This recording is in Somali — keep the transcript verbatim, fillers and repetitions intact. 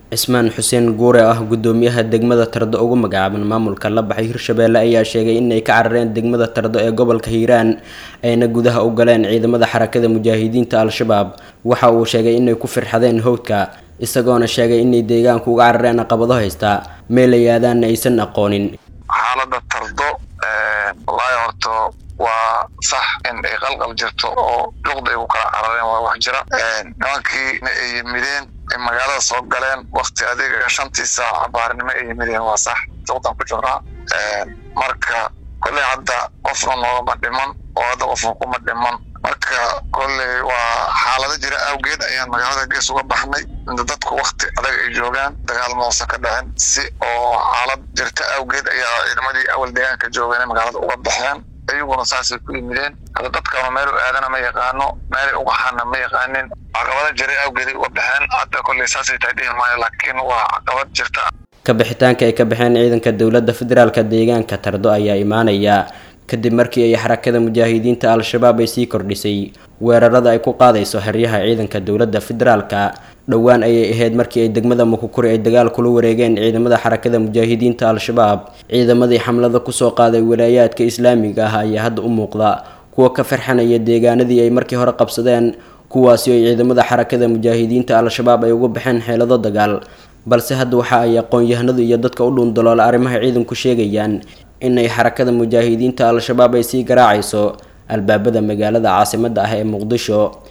Cismaan Xuseen Guure ah gudoomiyaha degmada Tardo ugu magacaaban maamulka la baxay Hirshabeelle ayaa sheegay in ay ka carareen degmada Tardo ee gobolka Hiiraan ayna gudaha u galeen ciidamada xarakada mujaahidiinta Al-Shabaab. Waxa uu sheegay in ay ku firxadeen howdka isagoona sheegay in ay deegaanka uga carareen caqabado haysta meel ay aadaan aysan aqoonin. xaaladda Tardo ee wallahi horto waa sax in ay qalqal jirto oo luqda ay ku kala carareen waa wax jira ee nimankii ay yimideen magaalada soo galeen waqti adiga shantii saac baarnimo ay yimideen waa sax luqdan ku jirnaa ee marka kulli hadda qofna nooma dhiman oo hadda qofna kuma dhiman marka kulli waa xaalado jira awgeed ayaan magaalada gees uga baxnay inta dadku waqti adag ay joogaan dagaal moosa ka dhacin si oo xaalad jirta awgeed ayaa ciidamadii awal deegaanka joogeen magaalada uga baxeen ayaguna saasay ku yimideen hadda dadka meel u aadana ma yaqaano meel uga xana ma yaqaanin caqabado jira awgeed uga baxeen hadda kulli saasay tahay maayo laakiin waa caqabad jirta ka bixitaanka ay ka baxeen ciidanka dawladda federaalka deegaanka Tardo ayaa imaanaya kadib markii ay xarakada mujaahidiinta Al-Shabaab ay sii kordhisay weerarada ay ku qaadayso xeryaha ciidanka dawladda federaalka dhawaan ayay ahayd markii ay degmada Mukukuri ay dagaal kula wareegeen ciidamada xarakada mujaahidiinta Al-Shabaab ciidamadii xamlada ku soo qaaday wilaayadka islaamiga ah ayaa hadda u muuqda kuwa ka farxanaya deegaanadii ay markii hore qabsadeen kuwaasi ay ciidamada xarakada mujaahidiinta Al-Shabaab ay uga baxeen xeelado dagaal balse hadda waxa ay aqoon-yahanadu iyo dadka u dhuun dalool arrimaha ciidanku sheegayaan in ay xarakada mujaahidiinta Al-Shabaab ay sii garaacayso albaabada magaalada caasimadda ah ee Muqdisho.